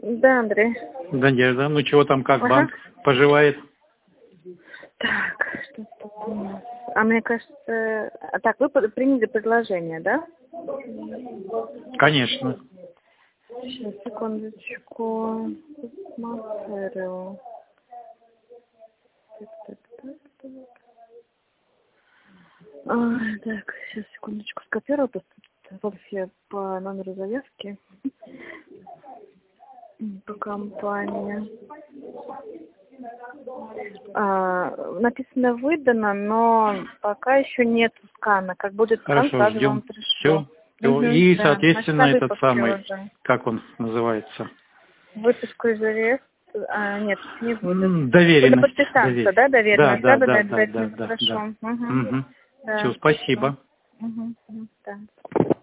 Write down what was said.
Да, Андрей. Надежда, ну чего там, как Ага. банк поживает? Так, что тут у нас? А мне кажется... Так, вы приняли предложение, да? Конечно. Сейчас, секундочку. Посмотрю. Так, сейчас, секундочку, скопирую, просто тут по номеру заявки. По компании. Написано выдано, но пока еще нет скана. Как будет скан, Хорошо, сразу вам ждем. пришлю. Все. И, Да. соответственно, Значит, на этот выпуске самый, уже. как он называется? Выписку из ареста. Нет, не будет. Доверенность. Подписаться, да, доверенность? Да. Да, обязательно, хорошо. Все, Да. спасибо. Да.